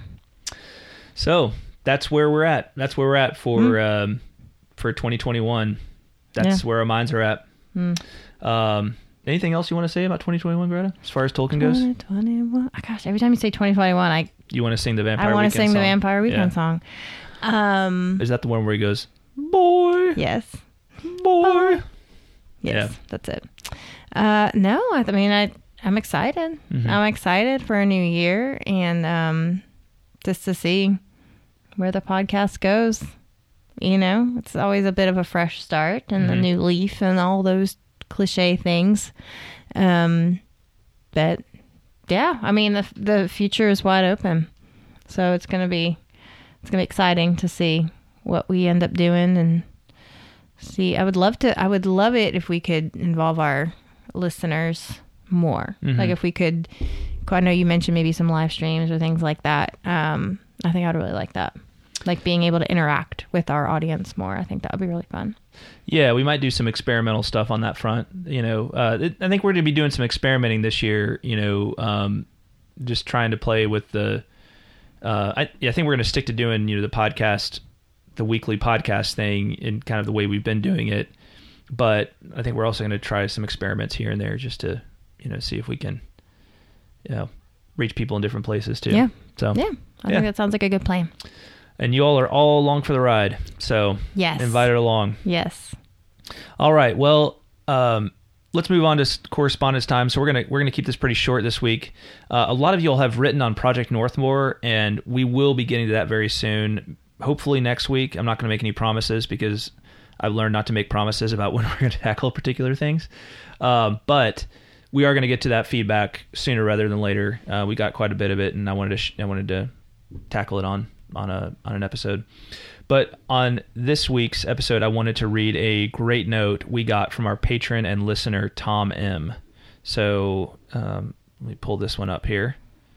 So that's where we're at. That's where we're at for mm. um, for twenty twenty-one. That's Yeah. where our minds are at. Mm. Um, anything else you want to say about twenty twenty-one, Greta? As far as Tolkien goes, twenty twenty-one. Oh, gosh, every time you say twenty twenty-one, I you want to sing the Vampire I want to Weekend sing the song? Vampire Weekend Yeah. song. Um, Is that the one where he goes, "Boy, yes, boy"? yes, Yeah. that's it. Uh, no, I, I mean, I I'm excited. Mm-hmm. I'm excited for a new year and um, just to see where the podcast goes. You know, it's always a bit of a fresh start and Mm-hmm. a new leaf and all those cliche things. Um, but yeah, I mean, the the future is wide open, so it's gonna be it's gonna be exciting to see what we end up doing and see. I would love to. I would love it if we could involve our listeners more. Mm-hmm. Like if we could. I know you mentioned maybe some live streams or things like that. Um, I think I'd really like that. Like being able to interact with our audience more. I think that would be really fun. Yeah, we might do some experimental stuff on that front. You know, uh, it, I think we're going to be doing some experimenting this year. You know, um, just trying to play with the. Uh, I, yeah, I think we're going to stick to doing you know the podcast, the weekly podcast thing, in kind of the way we've been doing it. But I think we're also going to try some experiments here and there, just to you know see if we can, you know, reach people in different places too. Yeah. So Yeah, I Yeah. think that sounds like a good plan. and you all are all along for the ride. So Yes. invited along. Yes. All right. Well, um, let's move on to s- correspondence time. So we're gonna we're gonna keep this pretty short this week. Uh, a lot of you all have written on Project Northmore, and we will be getting to that very soon. Hopefully next week. I'm not going to make any promises because I've learned not to make promises about when we're going to tackle particular things. Um, but we are going to get to that feedback sooner rather than later. Uh, we got quite a bit of it, and I wanted to sh- I wanted to tackle it on on a on an episode. But on this week's episode, I wanted to read a great note we got from our patron and listener, Tom M. So um, let me pull this one up here.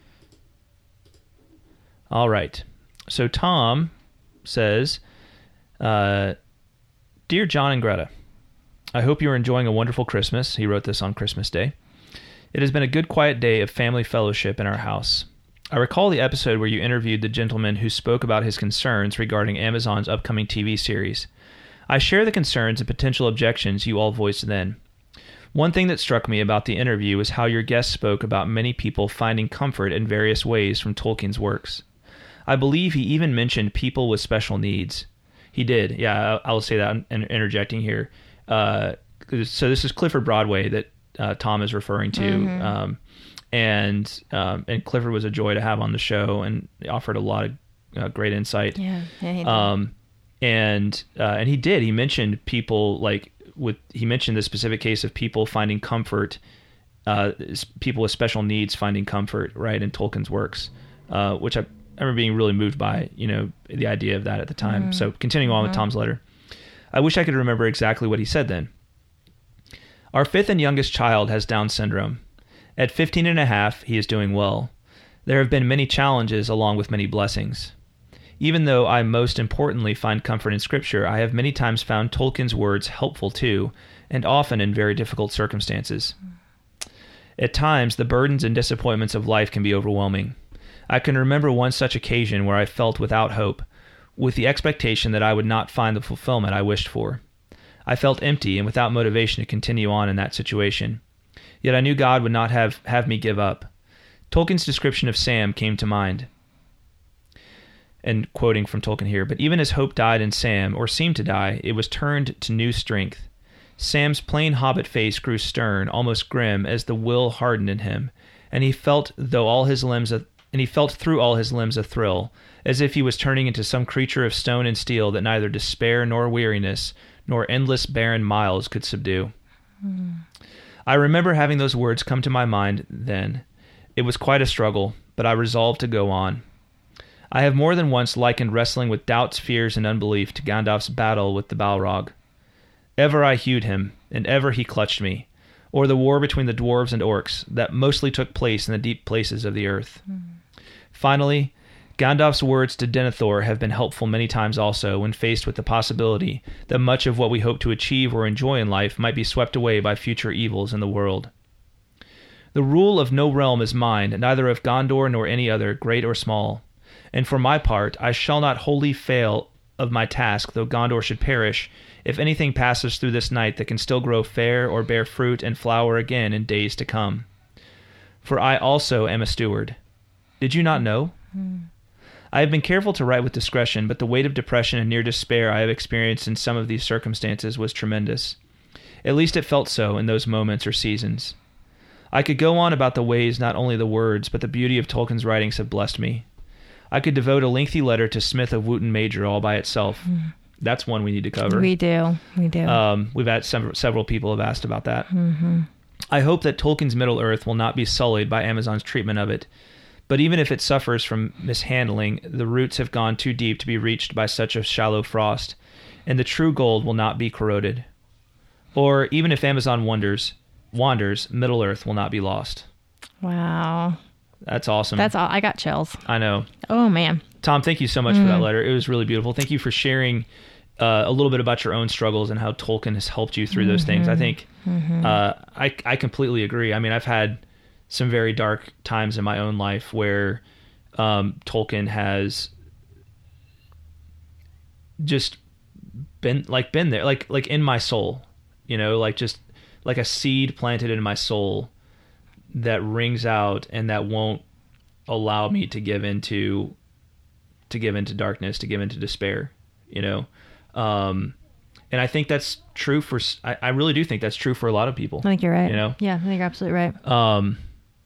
All right. So Tom says, uh, Dear John and Greta, I hope you are enjoying a wonderful Christmas. He wrote this on Christmas Day. It has been a good quiet day of family fellowship in our house. I recall the episode where you interviewed the gentleman who spoke about his concerns regarding Amazon's upcoming T V series. I share the concerns and potential objections you all voiced then. One thing that struck me about the interview was how your guest spoke about many people finding comfort in various ways from Tolkien's works. I believe he even mentioned people with special needs. He did, yeah, I'll say that, I'm interjecting here. Uh, so this is Clifford Broadway that uh, Tom is referring to. Mm-hmm. Um, and um, and Clifford was a joy to have on the show and offered a lot of uh, great insight. Yeah, yeah he did. Um, and uh, and he did. He mentioned people like with he mentioned the specific case of people finding comfort, uh, people with special needs finding comfort, right, in Tolkien's works, uh, which I, I remember being really moved by, you know, the idea of that at the time. Mm. So continuing on mm-hmm. with Tom's letter, I wish I could remember exactly what he said then. Our fifth and youngest child has Down syndrome. At fifteen and a half, he is doing well. There have been many challenges along with many blessings. Even though I most importantly find comfort in Scripture, I have many times found Tolkien's words helpful too, and often in very difficult circumstances. At times, the burdens and disappointments of life can be overwhelming. I can remember one such occasion where I felt without hope, with the expectation that I would not find the fulfillment I wished for. I felt empty and without motivation to continue on in that situation. Yet I knew God would not have, have me give up. Tolkien's description of Sam came to mind. And quoting from Tolkien here, but even as hope died in Sam, or seemed to die, it was turned to new strength. Sam's plain hobbit face grew stern, almost grim, as the will hardened in him, and he felt though all his limbs a, and he felt through all his limbs a thrill, as if he was turning into some creature of stone and steel that neither despair nor weariness nor endless barren miles could subdue. Mm. I remember having those words come to my mind then. It was quite a struggle, but I resolved to go on. I have more than once likened wrestling with doubts, fears, and unbelief to Gandalf's battle with the Balrog. Ever I hewed him, and ever he clutched me, or the war between the dwarves and orcs that mostly took place in the deep places of the earth. Mm. Finally, Gandalf's words to Denethor have been helpful many times also when faced with the possibility that much of what we hope to achieve or enjoy in life might be swept away by future evils in the world. The rule of no realm is mine, neither of Gondor nor any other, great or small. And for my part, I shall not wholly fail of my task, though Gondor should perish, if anything passes through this night that can still grow fair or bear fruit and flower again in days to come. For I also am a steward. Did you not know? Hmm. I have been careful to write with discretion, but the weight of depression and near despair I have experienced in some of these circumstances was tremendous. At least it felt so in those moments or seasons. I could go on about the ways not only the words, but the beauty of Tolkien's writings have blessed me. I could devote a lengthy letter to Smith of Wootton Major all by itself. Mm. That's one we need to cover. We do. We do. Um, we've had some, several people have asked about that. Mm-hmm. I hope that Tolkien's Middle-earth will not be sullied by Amazon's treatment of it. But even if it suffers from mishandling, the roots have gone too deep to be reached by such a shallow frost, and the true gold will not be corroded. Or even if Amazon wanders, wanders, Middle-earth will not be lost. Wow. That's awesome. That's all. I got chills. I know. Oh, man. Tom, thank you so much mm. for that letter. It was really beautiful. Thank you for sharing uh, a little bit about your own struggles and how Tolkien has helped you through mm-hmm. those things. I think mm-hmm. uh, I, I completely agree. I mean, I've had some very dark times in my own life where um, Tolkien has just been like been there, like like in my soul, you know, like just like a seed planted in my soul that rings out and that won't allow me to give into to give into darkness, to give into despair, you know. Um, and I think that's true for. I, I really do think that's true for a lot of people. I think you're right. You know. Yeah, I think you're absolutely right. Um.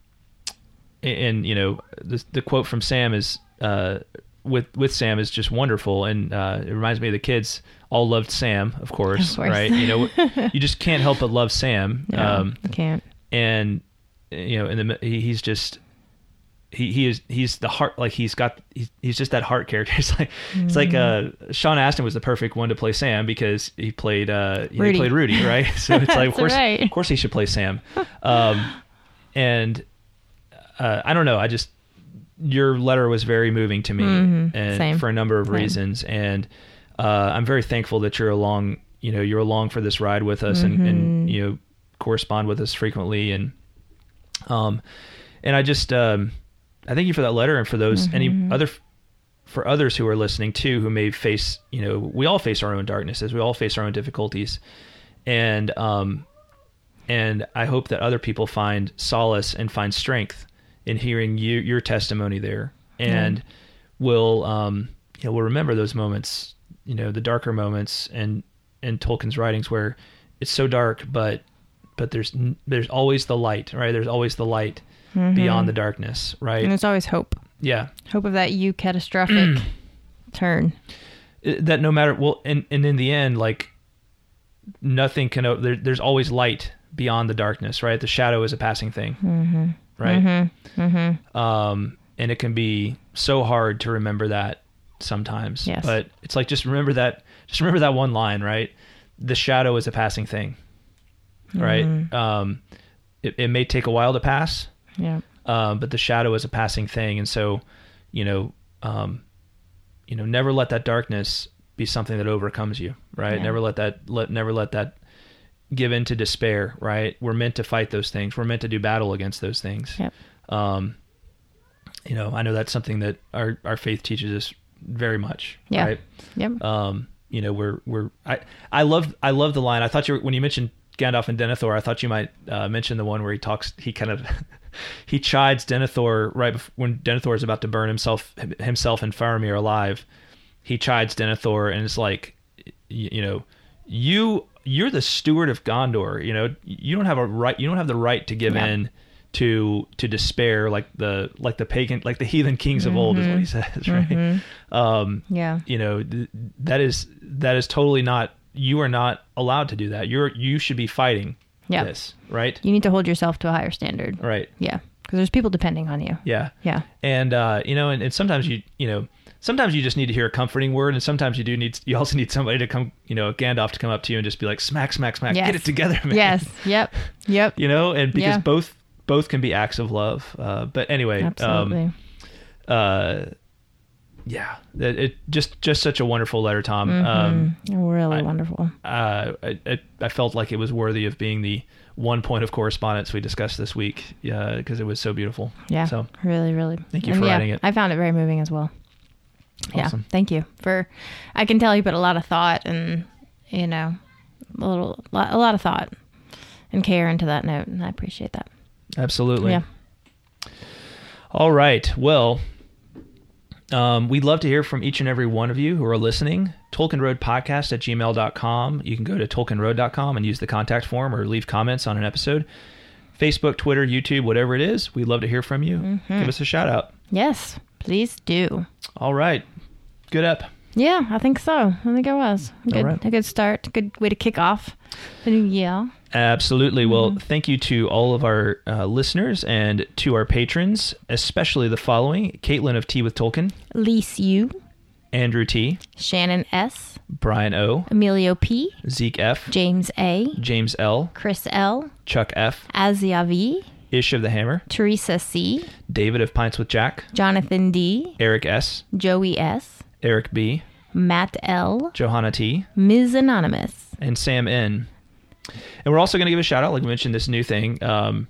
And, and you know, the the quote from Sam is uh with with Sam is just wonderful, and uh, it reminds me of the kids all loved Sam, of course, of course. right? You know, you just can't help but love Sam. No, um, I can't. And you know, in the he, he's just. He he is he's the heart, like he's got he's, he's just that heart character. It's like mm. it's like uh, Sean Astin was the perfect one to play Sam because he played uh, he Rudy. played Rudy, right? So it's like of course right. of course he should play Sam. Um, and uh, I don't know, I just your letter was very moving to me, mm-hmm. and Same. for a number of Same. reasons. And uh, I'm very thankful that you're along. You know, you're along for this ride with us, mm-hmm. and, and you know correspond with us frequently, and um, and I just um. I thank you for that letter, and for those mm-hmm. any other for others who are listening too, who may face, you know, we all face our own darknesses, we all face our own difficulties, and um, and I hope that other people find solace and find strength in hearing you, your testimony there, and mm. will um, you know, will remember those moments, you know, the darker moments, and in Tolkien's writings where it's so dark, but but there's there's always the light, right? There's always the light. Mm-hmm. Beyond the darkness, right? And there's always hope. Yeah. Hope of that you catastrophic turn. That no matter, well, and, and in the end, like, nothing can, there, there's always light beyond the darkness, right? The shadow is a passing thing, mm-hmm. right? Mm-hmm. Mm-hmm. Um, and it can be so hard to remember that sometimes. Yes. But it's like, just remember that, just remember that one line, right? The shadow is a passing thing, right? Mm-hmm. Um, it, it may take a while to pass. Yeah. Um, but the shadow is a passing thing. And so, you know, um, you know, never let that darkness be something that overcomes you, right? Yeah. Never let that, let, never let that give in to despair, right? We're meant to fight those things. We're meant to do battle against those things. Yep. Um, you know, I know that's something that our, our faith teaches us very much, yeah. right? Yep. Um, you know, we're, we're, I, I love, I love the line. I thought you were, when you mentioned Gandalf and Denethor, I thought you might uh, mention the one where he talks, he kind of, he chides Denethor right before, when Denethor is about to burn himself, himself and Faramir alive. He chides Denethor and it's like, you, you know, you, you're the steward of Gondor. You know, you don't have a right. You don't have the right to give Yeah. in to to despair like the like the pagan like the heathen kings of old is what he says, right? Um, Yeah. you know, th- that is that is totally not. You are not allowed to do that. You're you should be fighting Yeah. this, right? You need to hold yourself to a higher standard. Right. Yeah. Because there's people depending on you. Yeah. Yeah. And uh, you know, and, and sometimes you you know. Sometimes you just need to hear a comforting word, and sometimes you do need. You also need somebody to come, you know, Gandalf to come up to you and just be like, "Smack, smack, smack, Yes. get it together, man." Yes. Yep. Yep. You know, and because Yeah. both both can be acts of love. Uh, but anyway, Absolutely. um, uh, yeah, it, it just just such a wonderful letter, Tom. Um, really I- wonderful. uh, I, I I felt like it was worthy of being the one point of correspondence we discussed this week, yeah, because it was so beautiful. Yeah. So really, really. Thank you And for yeah, writing it. I found it very moving as well. Awesome. Yeah. Thank you for. I can tell you put a lot of thought and you know a little lot, a lot of thought and care into that note, and I appreciate that. absolutely. Yeah. All right. Well, um, we'd love to hear from each and every one of you who are listening. Tolkien Road Podcast at gmail dot com. You can go to tolkien road dot com and use the contact form or leave comments on an episode. Facebook, Twitter, YouTube, whatever it is, we'd love to hear from you. Mm-hmm. Give us a shout out. Yes. Please do. All right. Good up. Yeah, I think so. I think it was a good, right. a good start. A good way to kick off the new year. Absolutely. Well, Mm-hmm. thank you to all of our uh, listeners and to our patrons, especially the following: Caitlin of Tea with Tolkien, Lise U, Andrew T, Shannon S, Brian O, Emilio P, Zeke F, James A, James L, Chris L, Chuck F, Azia V, Ish of the Hammer, Teresa C, David of Pints with Jack, Jonathan D, Eric S, Joey S, Eric B, Matt L, Johanna T, Miz Anonymous. and Sam N. And we're also going to give a shout out, like we mentioned, this new thing. Um,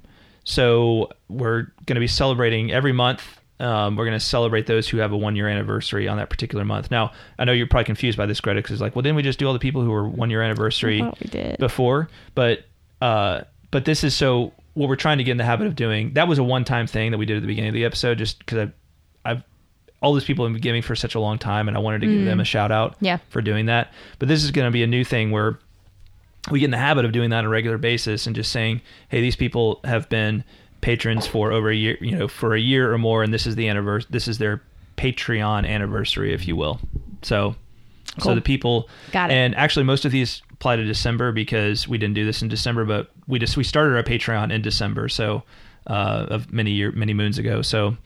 so we're going to be celebrating every month. Um, we're going to celebrate those who have a one year anniversary on that particular month. Now, I know you're probably confused by this, Greta, because it's like, well, didn't we just do all the people who were one year anniversary I thought we did. before? But uh, but this is so what we're trying to get in the habit of doing. That was a one time thing that we did at the beginning of the episode, just because I, I've all these people have been giving for such a long time, and I wanted to give them a shout out Yeah. for doing that. But this is going to be a new thing where we get in the habit of doing that on a regular basis and just saying, hey, these people have been patrons for over a year, you know, for a year or more, and this is the anniversary. This is their Patreon anniversary, if you will. So, so Cool. the people, Got it. and actually most of these apply to December because we didn't do this in December, but we just we started our Patreon in December, so uh, of many year many moons ago. So,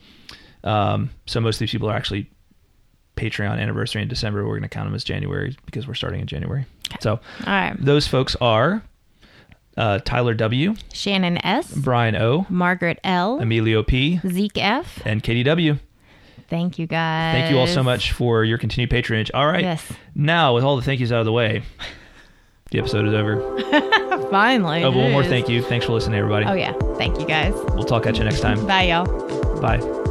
um, so most of these people are actually Patreon anniversary in December. We're going to count them as January because we're starting in January. So All right. those folks are uh, Tyler W, Shannon S, Brian O, Margaret L, Emilio P, Zeke F. and Katie W. Thank you guys. Thank you all so much for your continued patronage. All right. Yes. Now, with all the thank yous out of the way, the episode is over. Finally. Oh, one more Jeez. thank you. Thanks for listening, everybody. Oh, yeah. Thank you guys. We'll talk at you next time. Bye, y'all. Bye.